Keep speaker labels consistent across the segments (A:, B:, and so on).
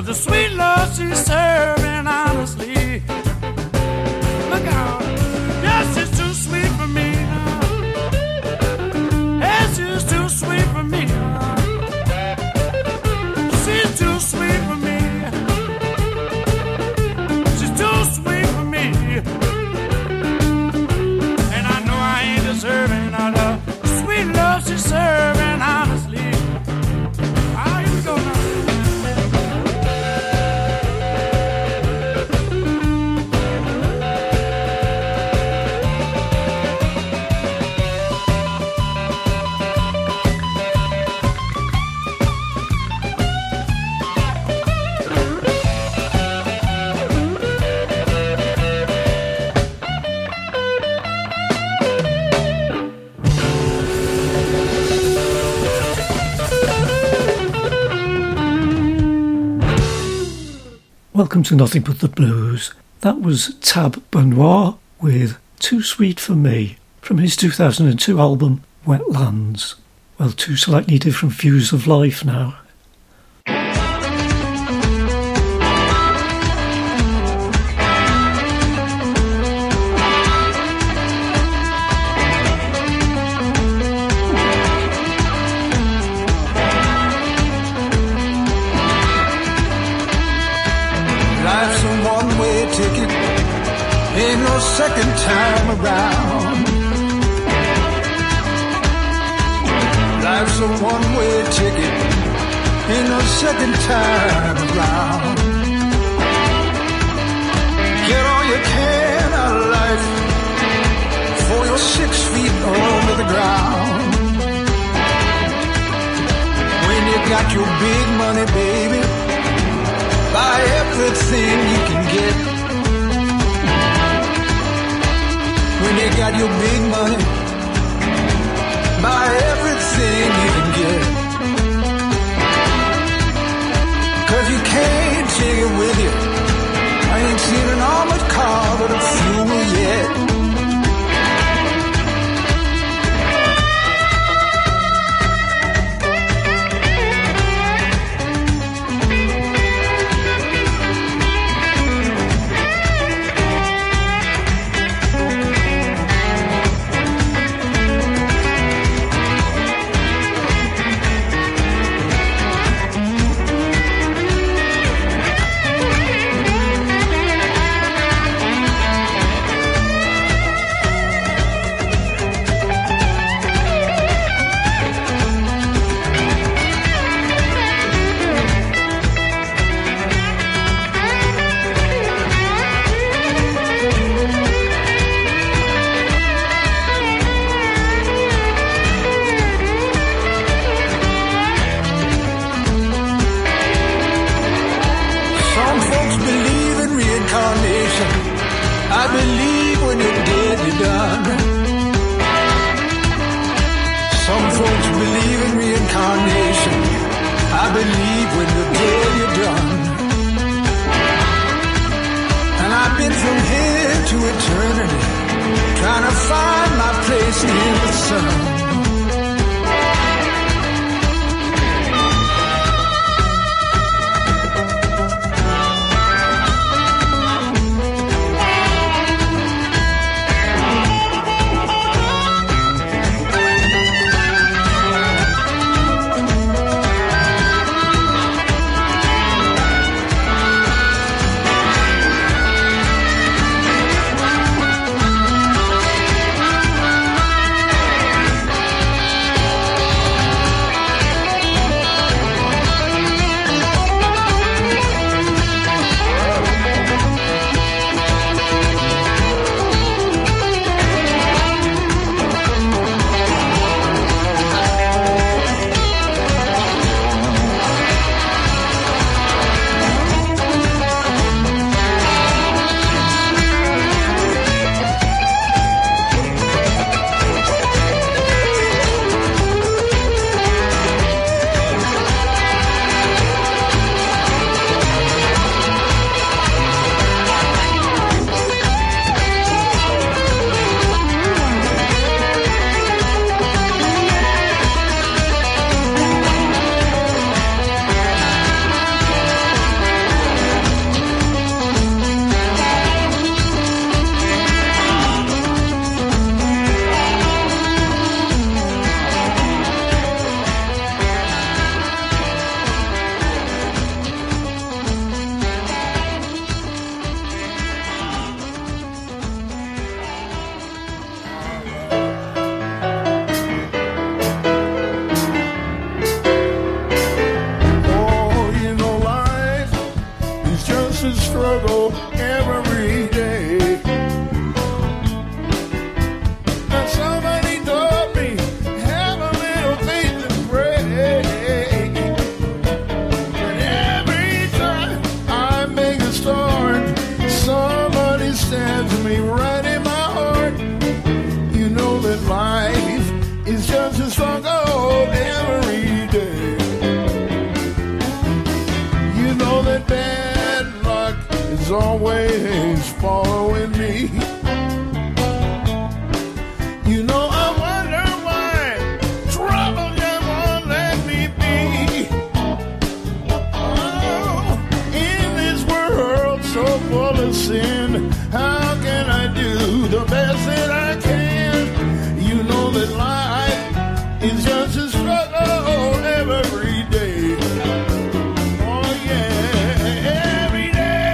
A: of the sweet love she's serving honestly. Look out, yes, she's too sweet for me. Yes, she's too sweet for me. She's too sweet for me. She's too sweet for me. And I know I ain't deserving of the sweet love she's serving honestly. Ah, here we go now.
B: Welcome to Nothing But the Blues. That was Tab Benoit with Too Sweet for Me from his 2002 album Wetlands. Well, two slightly different views of life now.
C: Second time around, life's a one-way ticket, ain't no second time around. Get all you can out of life before you're 6 feet under the ground. When you got your big money, baby, buy everything you can get. When you got your big money, buy everything you can get. 'Cause you can't take it with you. I ain't seen an armored car with a fuel yet.
D: is always following me. You know, I wonder why trouble just won't let me be. Oh, in this world so full of sin, how can I do the best that I can? You know that life is just a struggle every day. Oh yeah, every day.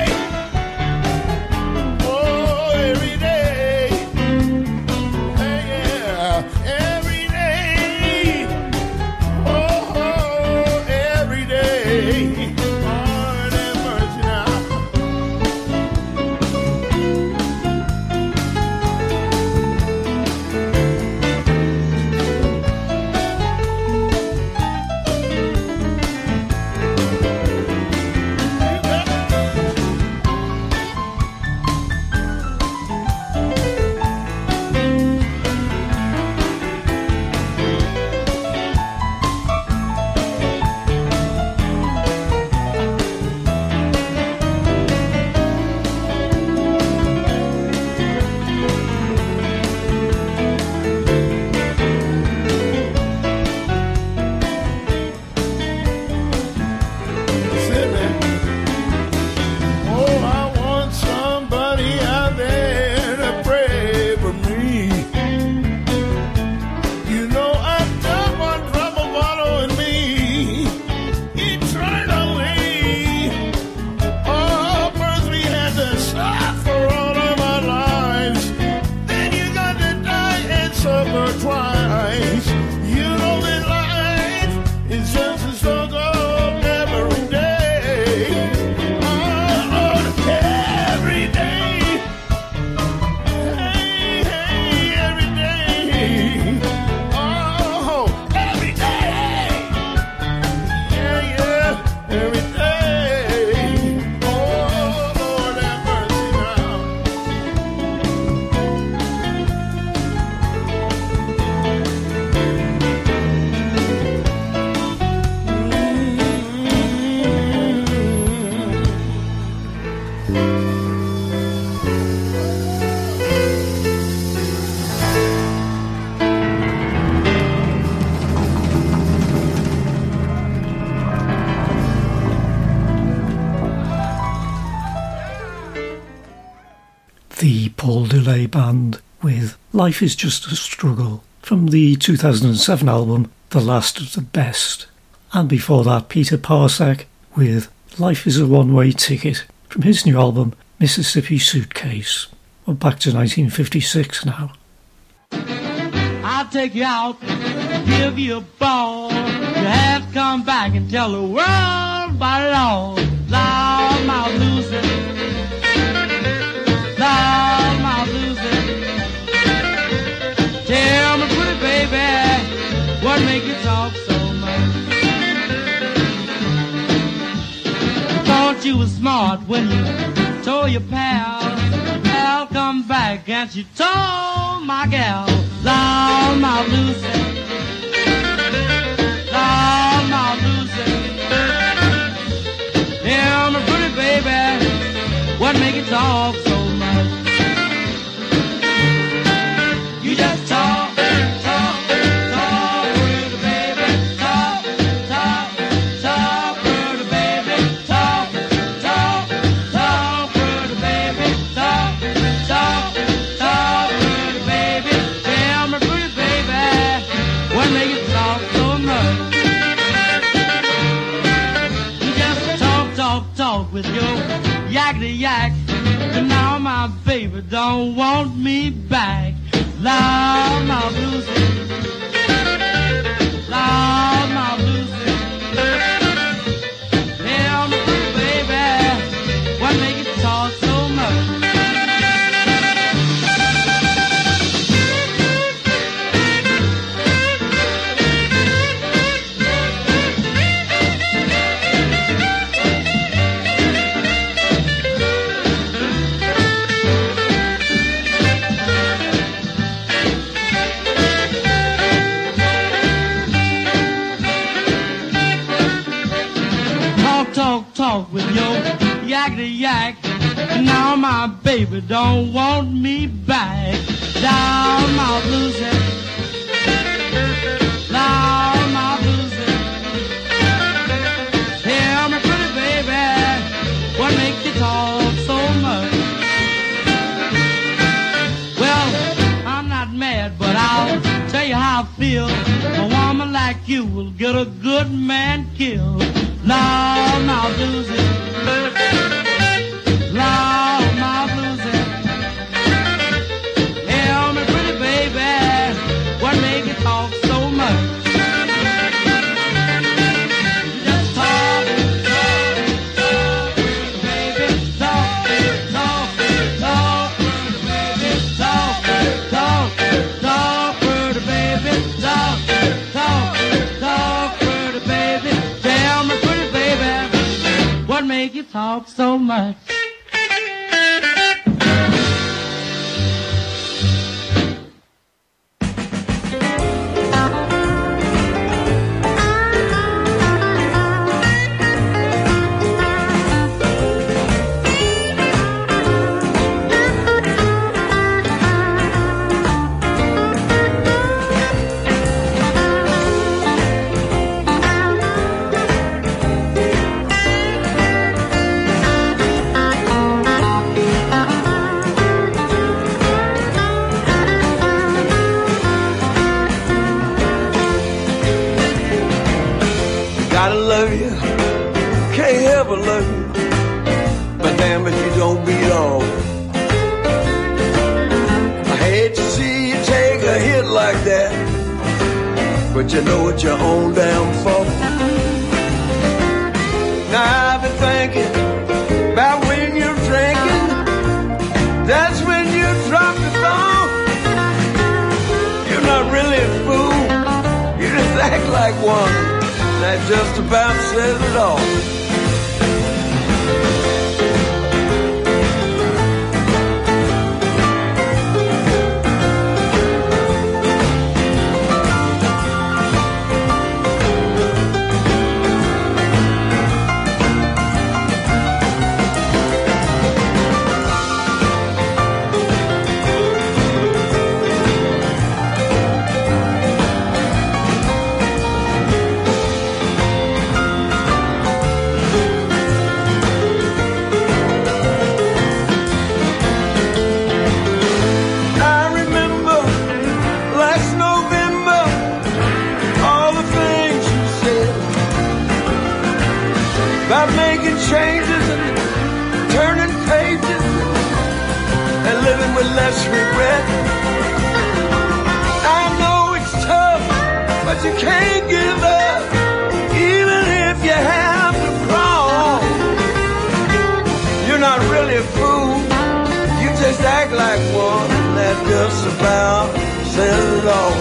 D: Oh, every day. Yeah, every day. Oh, every day. Lord have mercy now. Oh, I want somebody out there to pray for me. You know I don't want trouble following me eternally. Oh, first we had to suffer all of our lives, then you got to die and suffer twice. You know that life is just a struggle every day. Oh, Lord, every day. Hey, hey, every day. Oh, every day. Yeah, yeah, every day. Oh, Lord, have mercy now.
B: The Paul DeLay Band with Life is Just a Struggle from the 2007 album The Last of the Best. And before that, Peter Parsec with Life is a One-Way Ticket from his new album Mississippi Suitcase. We're back to 1956 now.
E: I'll take you out, give you a ball. You have to come back and tell the world about it all. Loud mouth losing. Loud mouth losing. Tell me, pretty baby, what make you talk so much? You thought you was smart when you told your pal, come back, and you told my gal. Loud mouth losing. Loud mouth losing. Tell me, pretty baby, what make you talk so much? You just talk, talk, talk, pretty baby, talk, talk, talk, pretty baby, talk, talk, talk, pretty baby, talk, talk, talk, pretty baby. Tell me, pretty baby, what make you talk so much? You just talk, talk, talk with your yakety yak, and now my baby don't want me back. Loud mouth losing. Loud mouth losing. Tell me, pretty baby, what make you talk so much? Talk with your yakety yak, Now my baby don't want me back. Down my blues, down my blues. Tell me, pretty baby, what makes you talk so much? Well, I'm not mad, but I'll tell you how I feel. A woman like you will get a good man killed. Lord, my blues, Lord, my blues. Tell me, pretty baby, what make you talk so much? Just talk, talk, talk, pretty baby, talk, talk, talk, pretty baby, talk, talk, talk, pretty baby, talk, talk, talk, pretty baby. Tell me, pretty baby, what make you talk so much?
C: Gotta love you, can't help but love you, but damn if you don't belong. I hate to see you take a hit like that, but you know it's your own damn fault. Now I've been thinking about when you're drinking, that's when you drop the phone. You're not really a fool, you just act like one. That just about says it all. About making changes and turning pages and living with less regret. I know it's tough, but you can't give up, even if you have to crawl. You're not really a fool, you just act like one, and that just about says it all.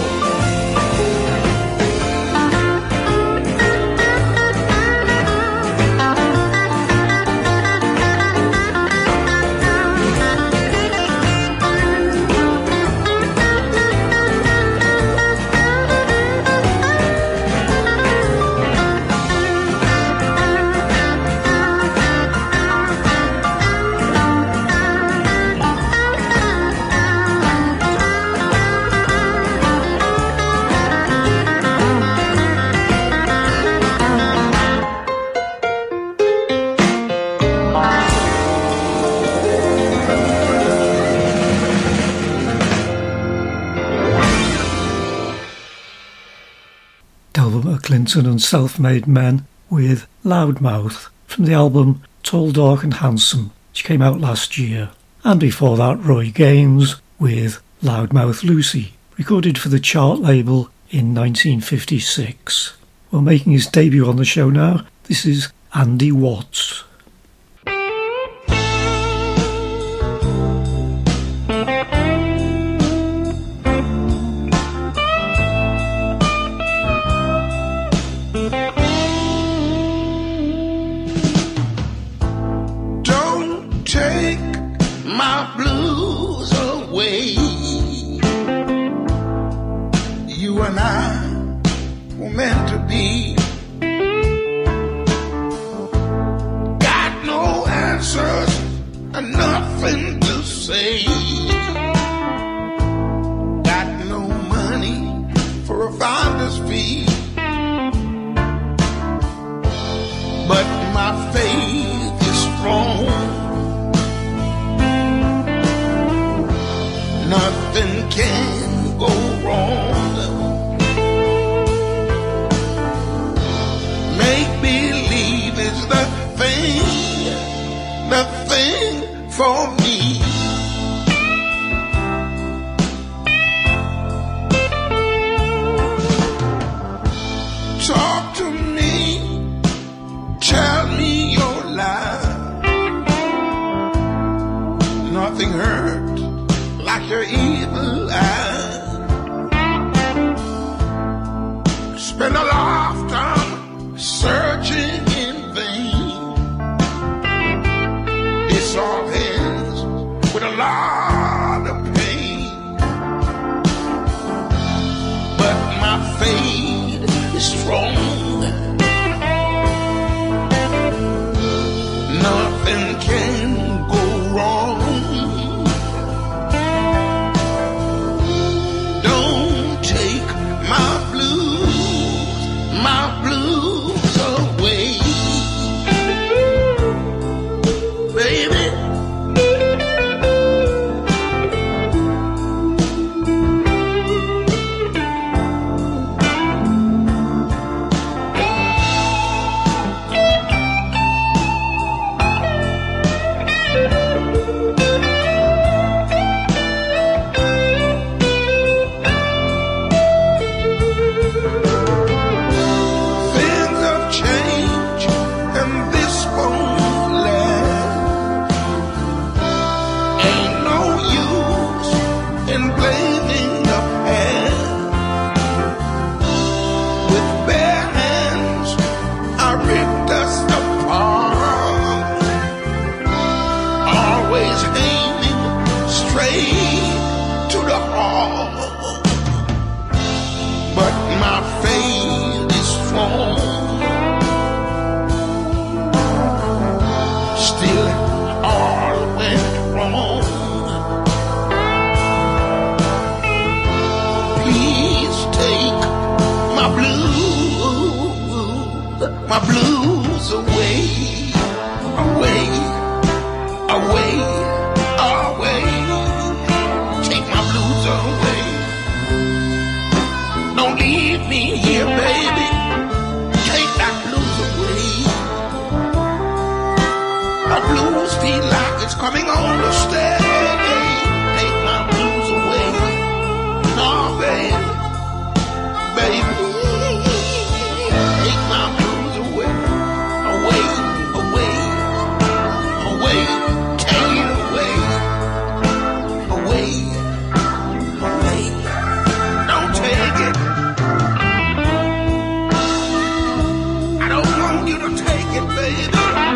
B: Clinton and Self-Made Men with Loudmouth from the album Tall, Dark and Handsome, which came out last year. And before that, Roy Gaines with Loudmouth Lucy, recorded for the Chart label in 1956. Well, making his debut on the show now, this is Andy Watts.
D: the thing for me. Talk to me, tell me your lie. Nothing hurt like your evil eye. Spend a lifetime searching in vain. This all ends with a lot of pain. But my faith is strong. Nothing can go wrong. Don't take my blues away, baby. Things have changed and this won't last. Ain't no use in blaming the past. With bare hands I ripped us apart, always aiming straight to the heart. But my faith is strong. Still all went wrong. Please take my blues away, away, away, away. Take my blues away. Don't leave me here, baby. Take that blues away. My blues feel like it's coming on to stay. Take my blues away. No, baby. Baby. Take my blues away. Away, away, away. Take it away. Away, away. Don't take it. I don't want you to take it, baby.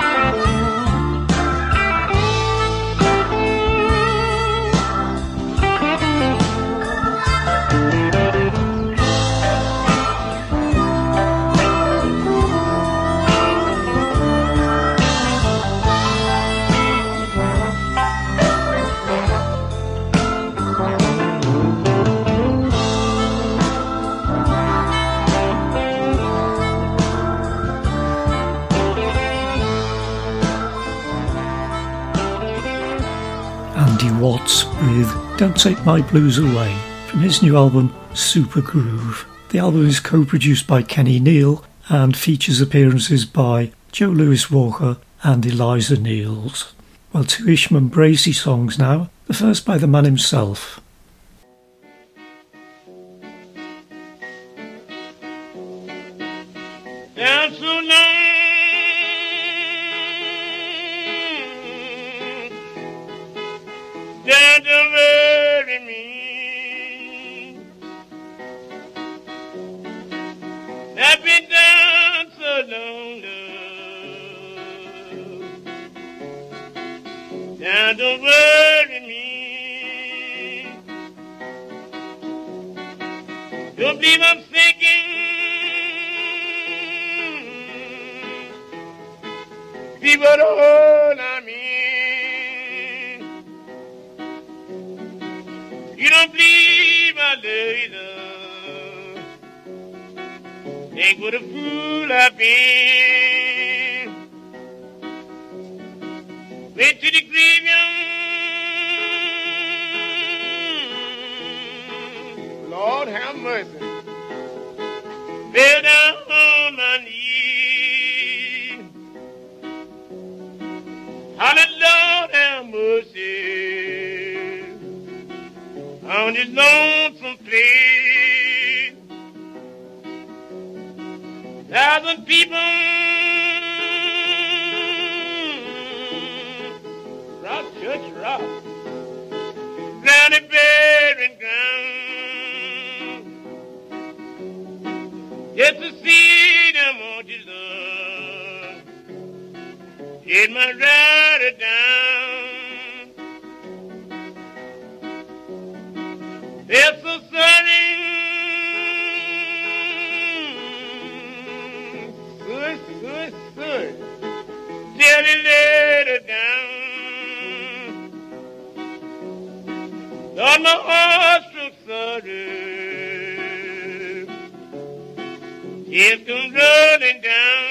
B: Andy Watts with Don't Take My Blues Away from his new album Super Groove. The album is co-produced by Kenny Neal and features appearances by Joe Louis Walker and Eliza Niels. Well, two Isham Bracey songs now, the first by the man himself.
A: There's so long that the world in me have been down so long, down the world in me. Don't believe I'm thinking. People don't I mean. You don't believe I later. Think what a fool I've been. Went to the graveyard. Lord have mercy. Fell down on my knees. this lonesome place. 1,000 people rock, church rock, round the burying ground, just to see them on Jesus, get my rider down. They're so sorry, good, till he let her down. Lord, my heart's so sorry, tears come rolling down.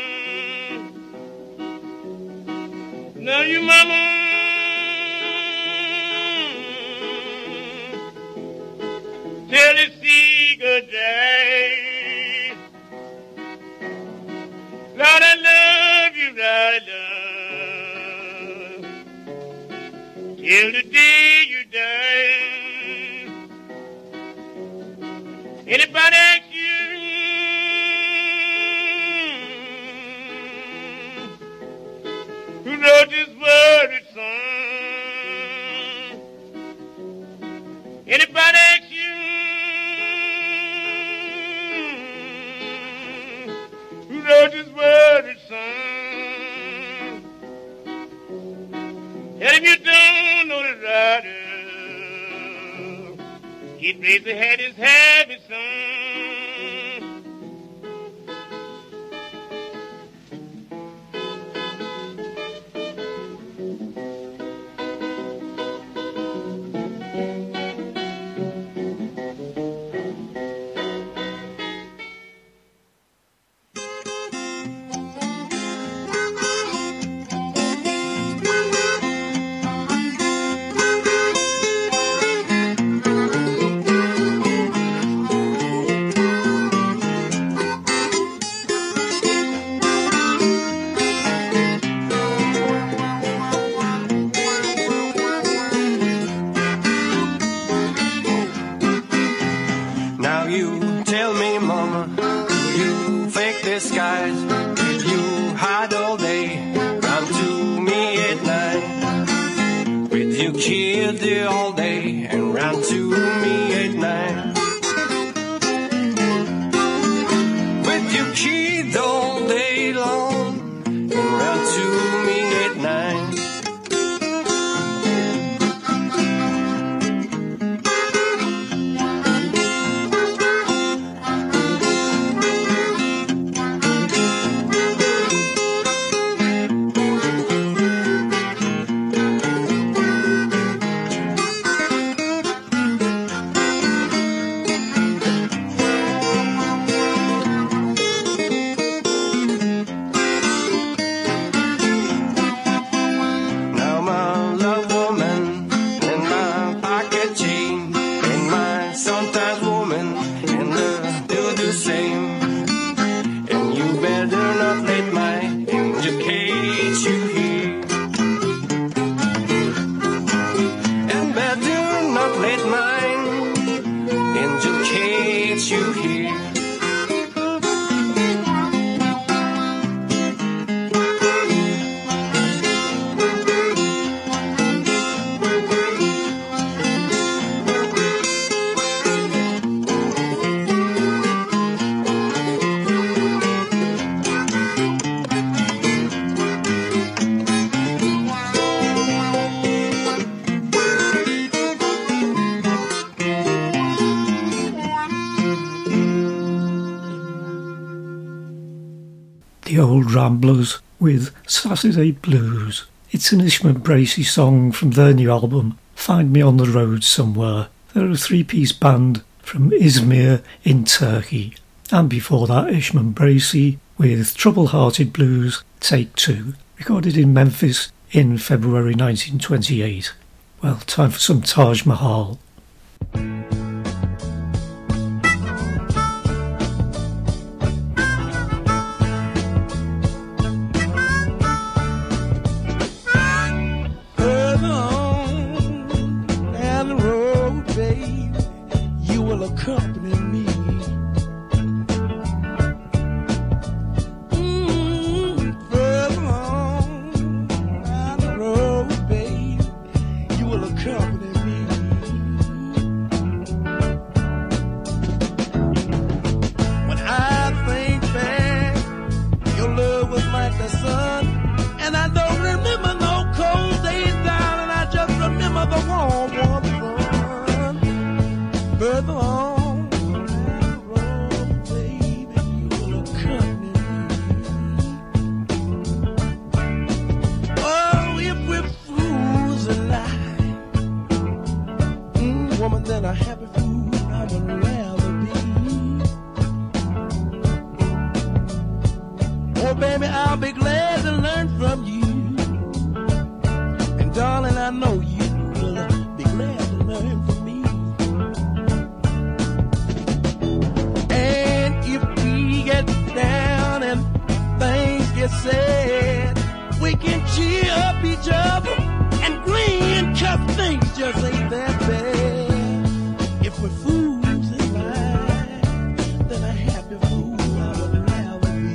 A: Now you mama, till he see good day. Lord, I love you, Lord, till the day you die. Anybody ask you who wrote this worried song? Anybody ask you who wrote this worried song? And if you don't know the writer, he'd raise the head his happy song.
C: Now you tell me, mama, you fake disguise? Did you hide all day, come to me at night? With your kid all day and round to me at night? With your kid all day long and round to me at night?
B: The Old Ramblers with Saturday Blues. It's an Ishmael Bracey song from their new album, Find Me on the Road Somewhere. They're a three-piece band from Izmir in Turkey. And before that, Ishmael Bracey with Trouble-Hearted Blues Take 2, recorded in Memphis in February 1928. Well, time for some Taj Mahal.
D: Down the road, baby,
C: Oh, baby, I'll be glad to learn from you. And darling, I know you will be glad to learn from me. And if we get down and things get sad, we can cheer up each other and grin, 'cause things just ain't that bad. If we're fools in mind, then a happy fool I would never be.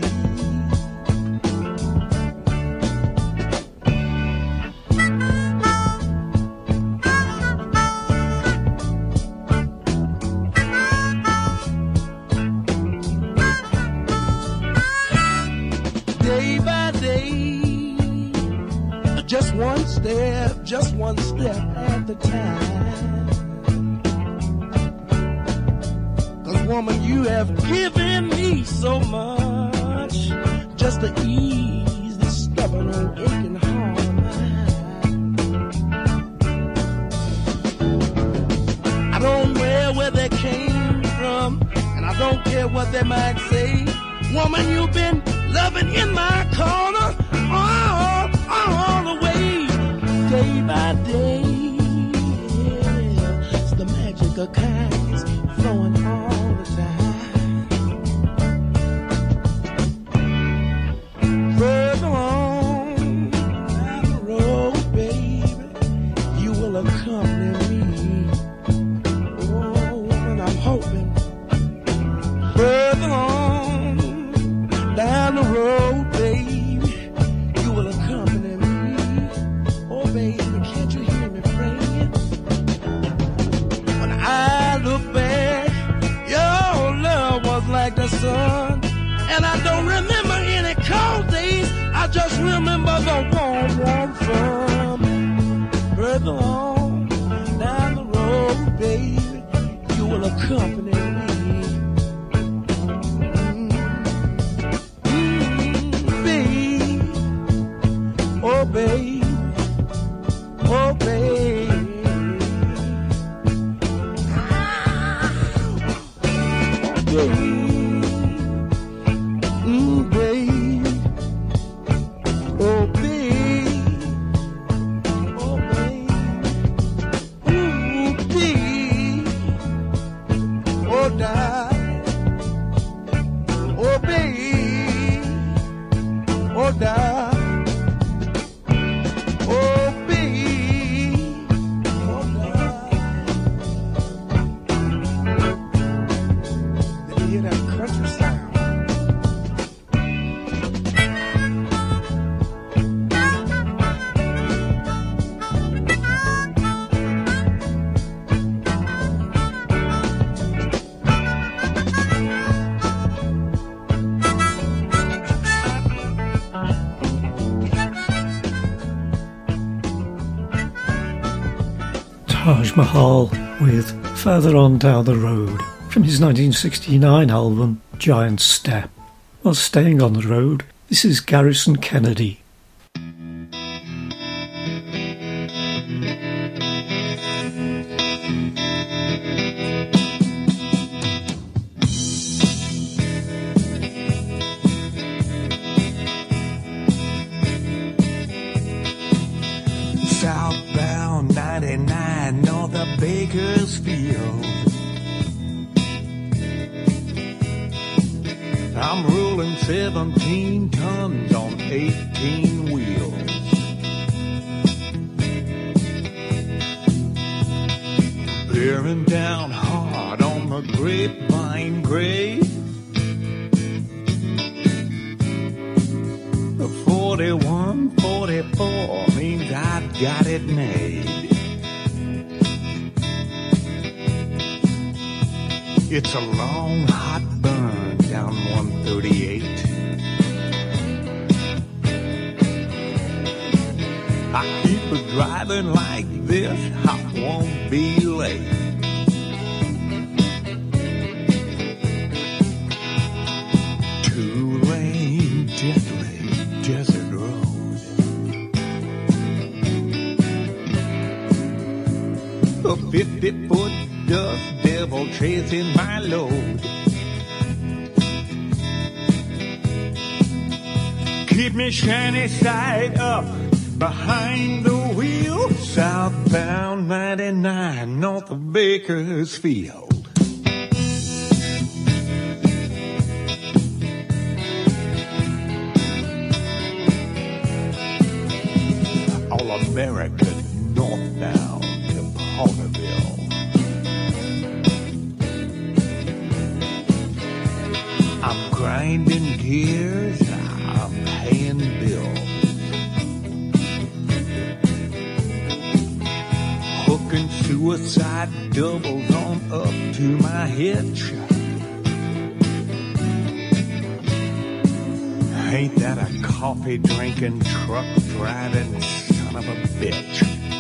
C: Day by day, just one step at the time. 'Cause woman, you have given me so much, just to ease this stubborn old aching heart of mine. I don't care where they came from, and I don't care what they might say. Woman, you've been loving in my corner all the way. Day by day, yeah, it's the magic of kindness flowing all the time. Further on down the road, baby, you will accompany me. Oh, woman, I'm hoping. Further on down the road, baby, you will accompany me. Oh, baby, can't you hear me praying? When I look back, your love was like the sun, and I don't remember any cold days. I just remember the warm, warm sun. Further on down the road, baby, you will accompany me. Oh, baby. Oh, baby. Baby. Baby. Oh, baby. Oh, baby. Ooh, baby. Oh, darling. Oh, baby. Oh, darling.
B: Taj Mahal with Further On Down the Road from his 1969 album Giant Step. While staying on the road, this is Garrison Kennedy.
F: Southbound 99 north of Bakersfield. I'm rolling 17 tons on 18 wheels. Bearing down hard on the grapevine grade. The 4144 means I've got it made. It's a long, hot burn down 138. I keep it driving like this, I won't be late. Two-lane, deadly desert road. A 50-foot dust devil chasing my load. Keep me shiny side up behind the wheel. Southbound 99 north of Bakersfield. All America northbound to Porterville. I'm grinding gears, I'm paying bills. Hooking suicide doubles on up to my hitch. Ain't that a coffee drinking, truck driving son of a bitch?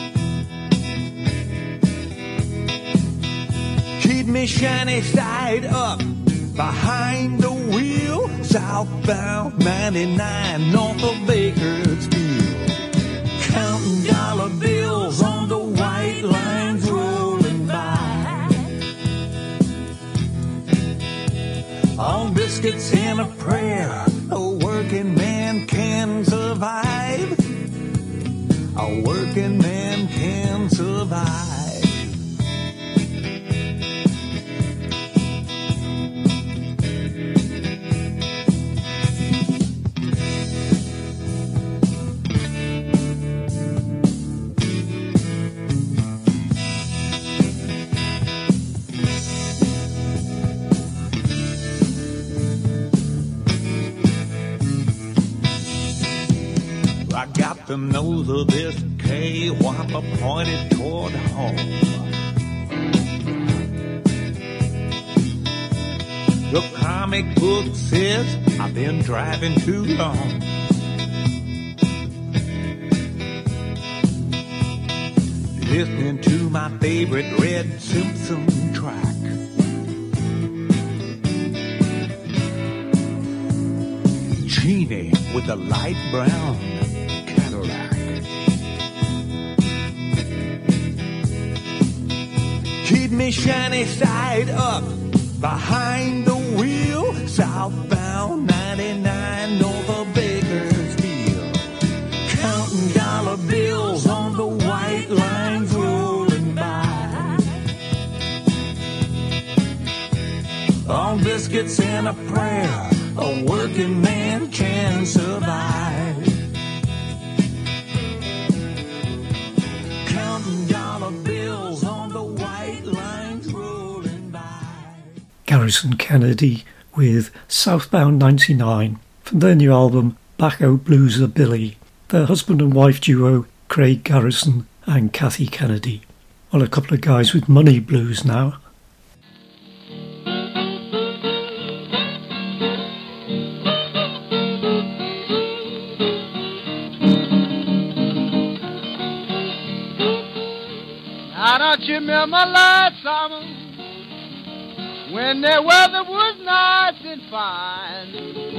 F: Keep me shiny side up behind the wheel. Southbound 99 north of Bakersfield. Counting dollar bills on the white lines rolling by. On biscuits and a prayer, a working man can survive. A working man can survive. I got the nose of this K-Whopper pointed toward home. The comic book says I've been driving too long. Listening to my favorite Red Simpson track. Genie with a light brown Cadillac. Keep me shiny side up behind the wheel. Southbound 99 north of Bakersfield. Counting dollar bills on the white lines rolling by. On biscuits and a prayer, a working man can survive. Counting dollar bills on the white lines rolling by.
B: Garrison Kennedy with Southbound 99 from their new album Back Out Blueser Billy. Their husband and wife duo Craig Garrison and Kathy Kennedy. Well, a couple of guys with money blues now.
E: Now don't you remember last summer when the weather was nice and fine?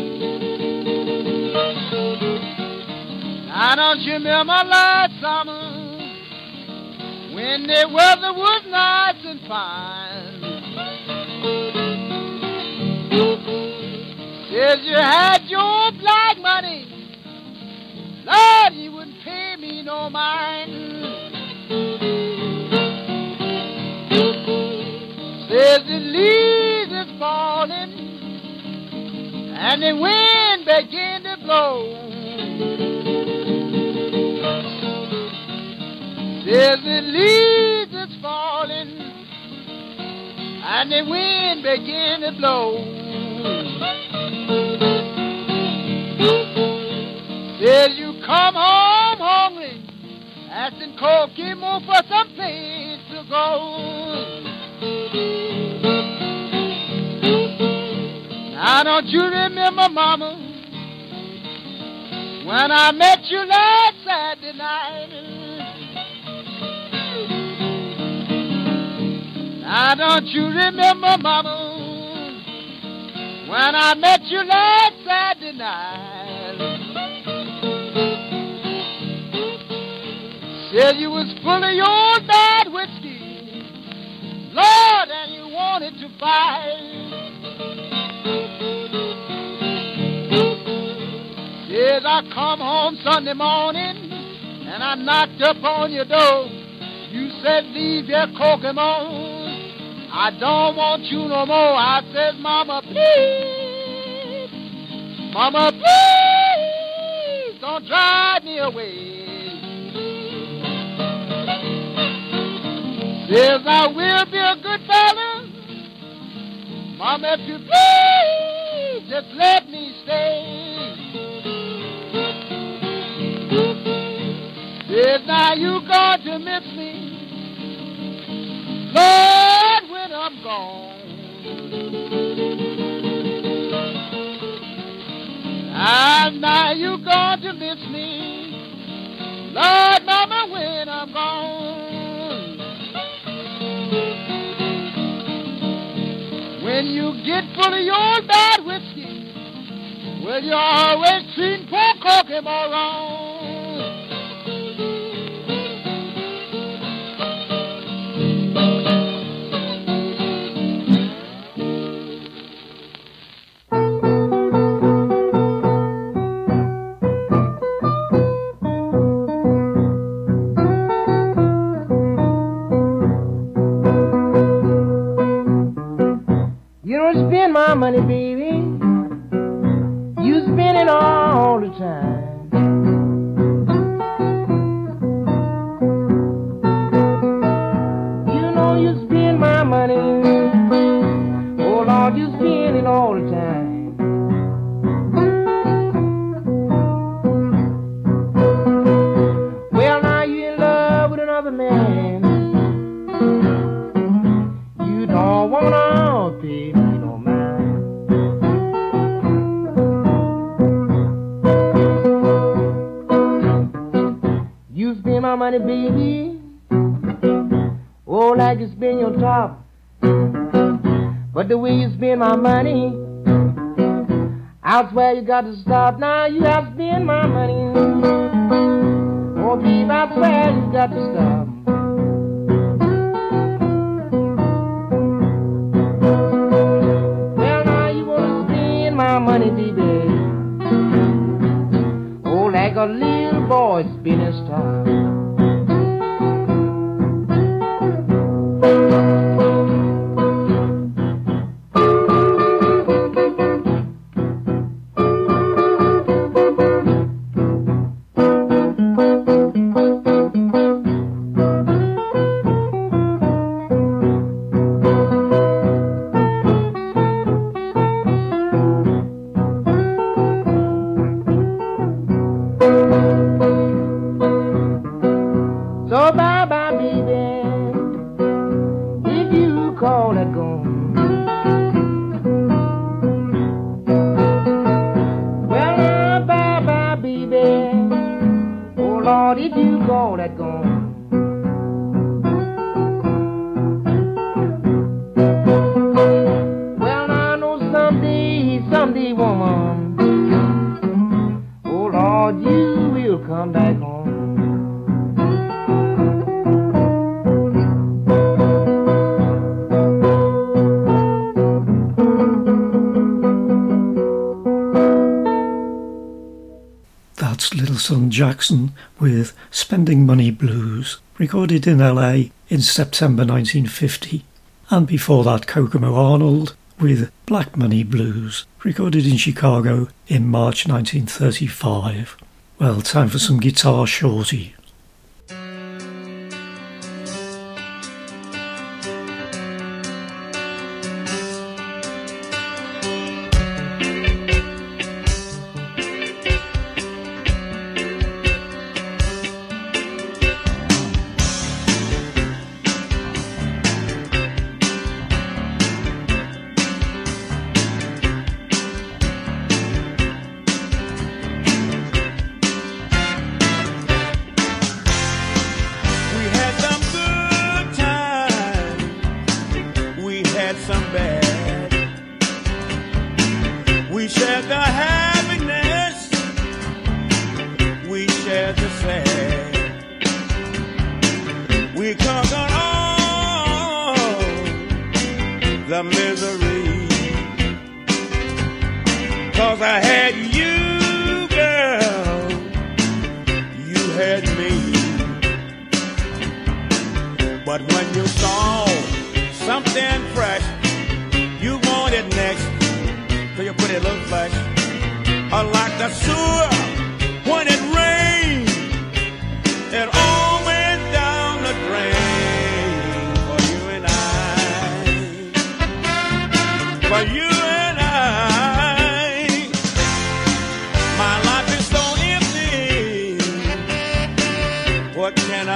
E: Now don't you remember last summer when the weather was nice and fine? Says you had your black money, Lord, you wouldn't pay me no mind. Says the leaves is falling and the wind began to blow. Says the leaves is falling and the wind began to blow. Says you come home hungry, asking Kokomo for some place to go. Now don't you remember, Mama, when I met you last Saturday night? Now don't you remember, Mama, when I met you last Saturday night? Said you was full of your bad whiskey, Lord, and you wanted to fight.
G: says I come home Sunday morning and I knocked up on your door. You said leave your Kokomo. I don't want you no more. I said, Mama, please. Mama, please. Don't drive me away. Says I will be a good fella. Mama, if you please, just let me stay. Says now you going to miss me, Lord, when I'm gone. And now you going to miss me, Lord, Mama, when I'm gone. When you get full of your old bad whiskey, well, you always treat poor Kokomo wrong. My money, baby, you spend it all the time. You know you spend my money, oh Lord, you spend it all the time. Well, now you in love with another man, you don't wanna pay me. My money, baby, oh, like you spend your top, but the way you spend my money, I swear you got to stop. Now you have to spend my money, oh, baby, I swear you got to stop. Well, now you want to spend my money, baby, oh, like a little boy spinning his top.
B: Son Jackson with Spending Money Blues, recorded in LA in September 1950, and before that Kokomo Arnold with Black Money Blues, recorded in Chicago in March 1935. Well, time for some Guitar Shorty.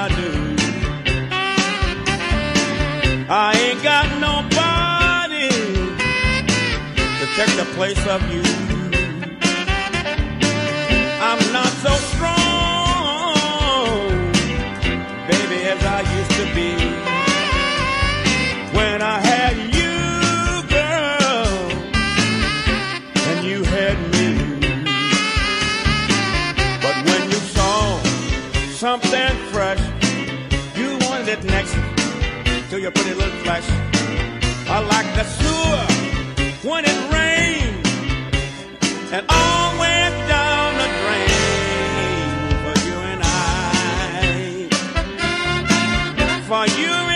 F: I do. I ain't got nobody to take the place of you. I'm not so strong, baby, as I used to be. When I had you, girl, and you had me. But when you saw something fresh, you wanted it next to your pretty little flesh. I like the sewer when it rained and all went down the drain for you and I. For you and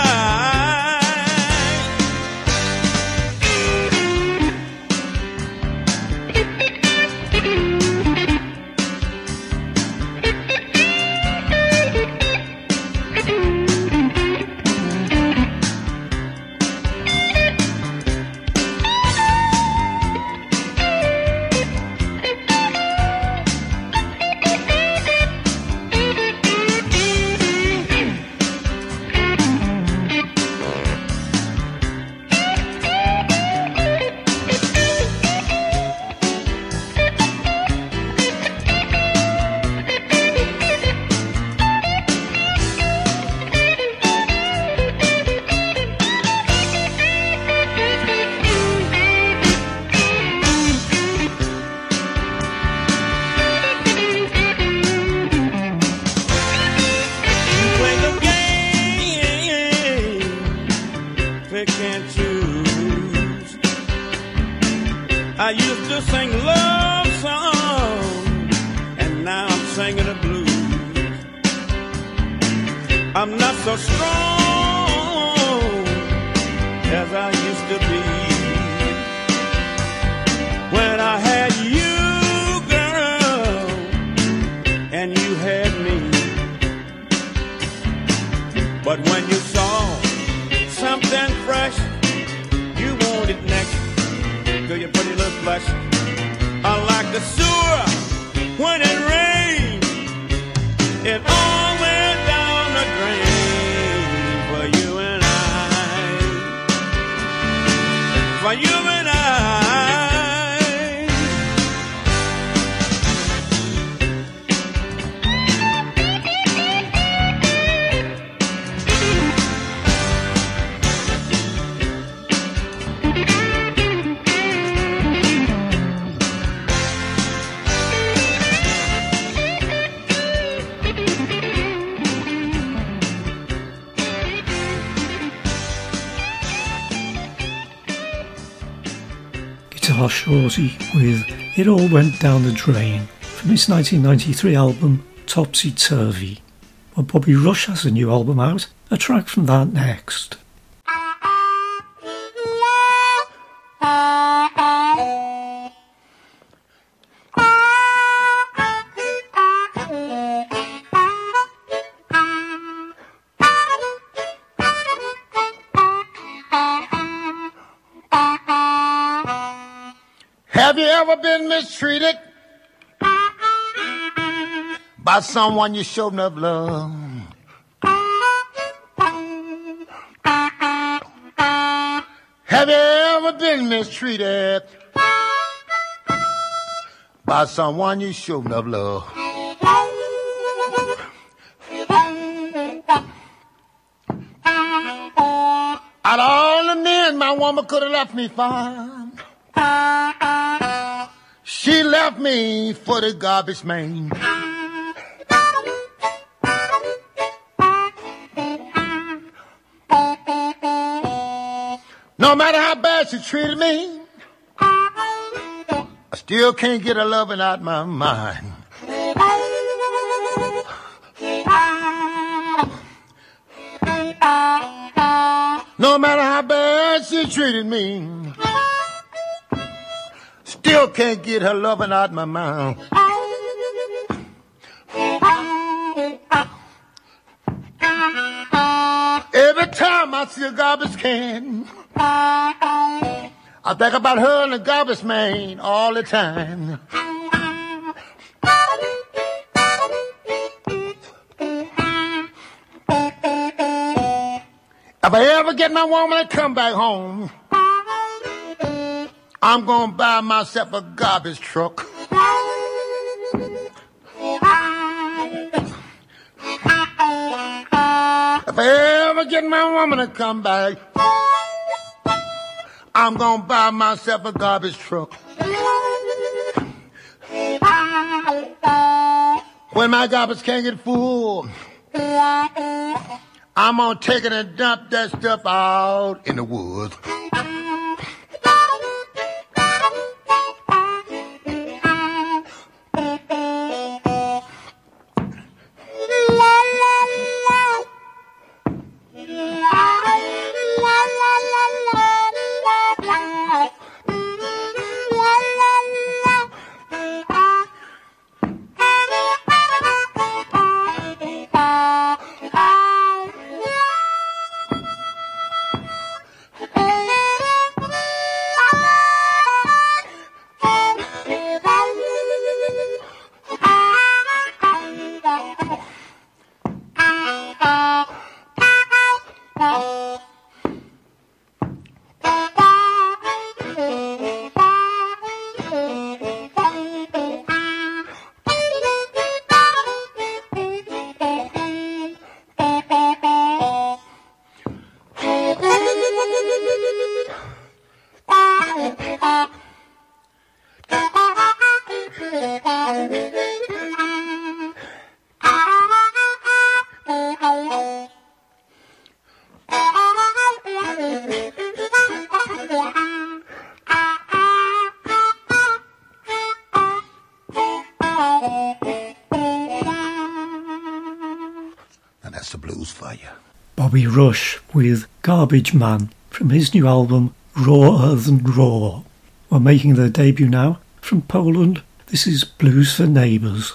F: I used to sing love songs, and now I'm singing the blues. I'm not so strong as I used to be. When I had you, girl, and you had me. But when you saw something fresh, you wanted next to your pretty little flesh. I like the sewer when it rains, it all went down the drain for you and I. For you and I.
B: Guitar Shorty with It All Went Down the Drain from his 1993 album Topsy Turvy. Well, Bobby Rush has a new album out, a track from that next.
D: Have you ever been mistreated by someone you showed enough love? Have you ever been mistreated by someone you showed enough love? Out of all the men my woman could have left me for, she left me for the garbage man. No matter how bad she treated me, I still can't get her loving out my mind. No matter how bad she treated me, still can't get her loving out my mouth. Every time I see a garbage can, I think about her and the garbage man all the time. If I ever get my woman to come back home, I'm gonna buy myself a garbage truck. If I ever get my woman to come back, I'm gonna buy myself a garbage truck. When my garbage can't get full, I'm gonna take it and dump that stuff out in the woods. And that's the blues for you.
B: Bobby Rush with Garbage Man from his new album Rawer Than Raw. We're making their debut now from Poland. This is Blues for Neighbours.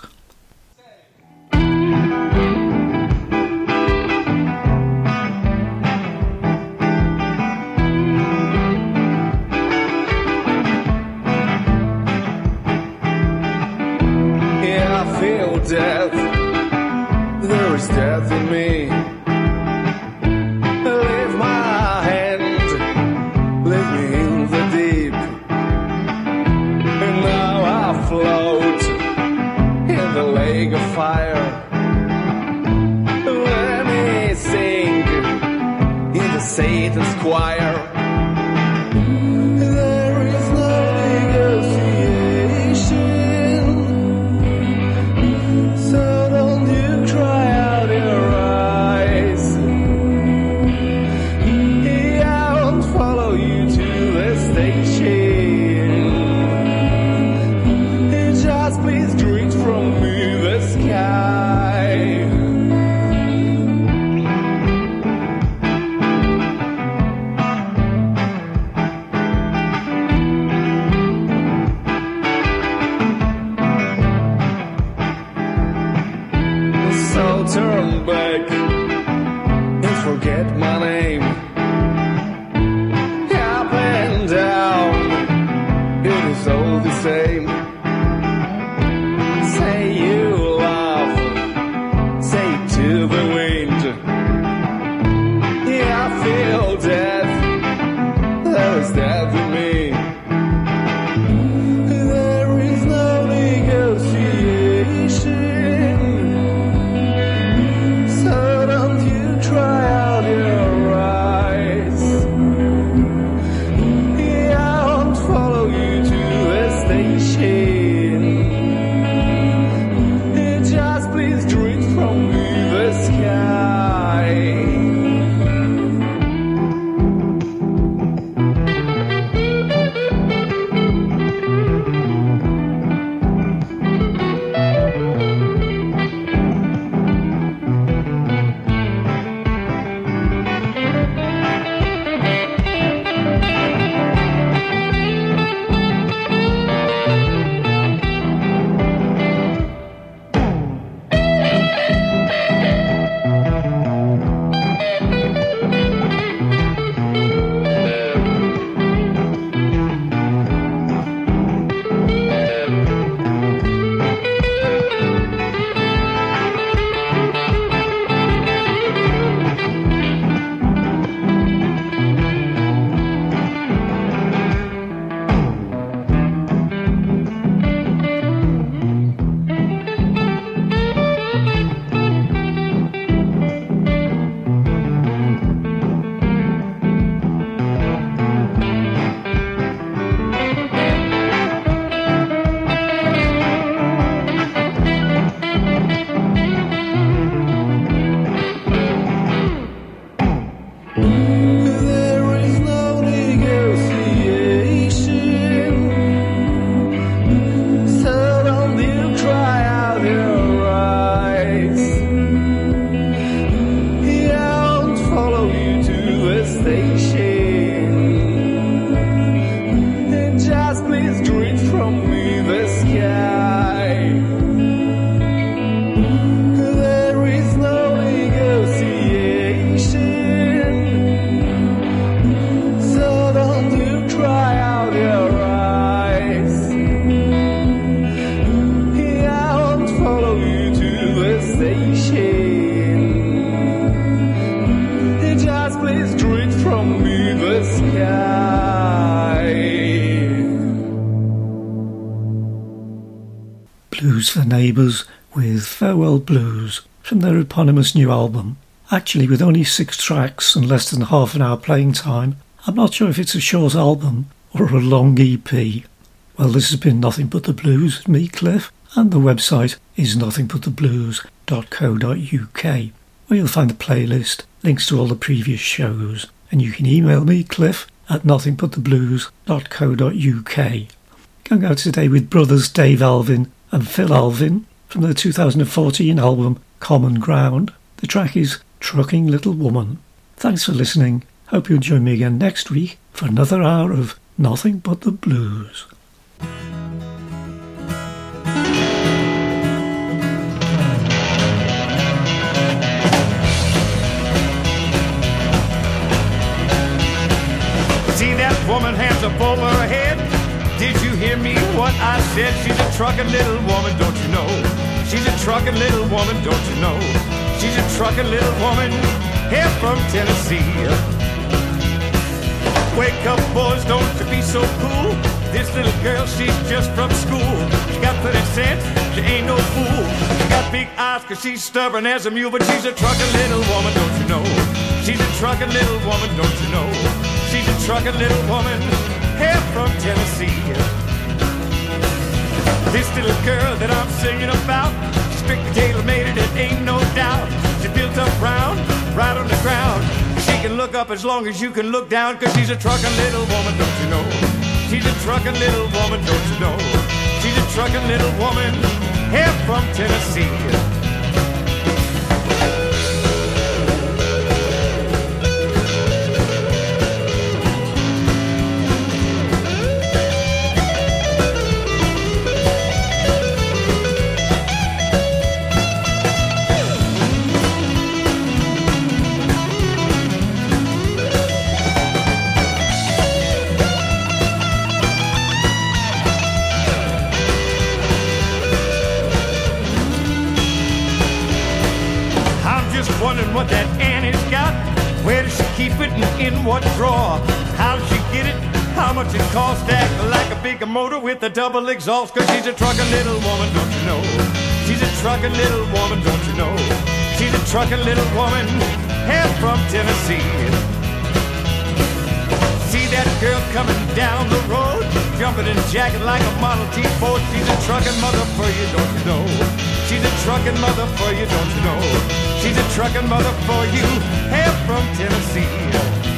H: Yeah, I feel death. There is death in me. Leave my hand, leave me in the deep. And now I float in the lake of fire. Let me sing in the Satan's choir. There is no negotiation, so don't you cry out your eyes. I won't follow you to the station. Just please drink from me the sky.
B: Blues for Neighbours with Farewell Blues from their eponymous new album. Actually, with only 6 tracks and less than half an hour playing time, I'm not sure if it's a short album or a long EP. Well, this has been Nothing But the Blues with me, Cliff, and the website is nothingbuttheblues.co.uk, where you'll find the playlist, links to all the previous shows, and you can email me, Cliff, at nothingbuttheblues.co.uk. Going out today with brothers Dave Alvin and Phil Alvin from their 2014 album Common Ground. The track is Trucking Little Woman. Thanks for listening. Hope you'll join me again next week for another hour of Nothing But the Blues.
F: See that woman hands up over her head? Did you hear me what I said? She's a trucking little woman, don't you know? She's a trucking little woman, don't you know? She's a trucking little woman here from Tennessee. Wake up, boys, don't you be so cool. This little girl, she's just from school. She got 30 cents, she ain't no fool. She got big eyes cause she's stubborn as a mule, but she's a trucking little woman, don't you know? She's a trucking little woman, don't you know? She's a trucking little woman here from Tennessee. This little girl that I'm singing about, she's strictly tailor-made, it ain't no doubt. She's built up round, right on the ground. She can look up as long as you can look down, cause she's a trucking little woman, don't you know? She's a trucking little woman, don't you know? She's a trucking little woman here from Tennessee. Wondering what that Annie's got. Where does she keep it and in what drawer? How does she get it? How much it costs to act like a big motor with a double exhaust? Cause she's a trucking little woman, don't you know? She's a trucking little woman, don't you know? She's a trucking little woman here from Tennessee. See that girl coming down the road, jumping and jacking like a Model T Ford. She's a trucking mother for you, don't you know? She's a trucking mother for you, don't you know? She's a trucking mother for you, here from Tennessee.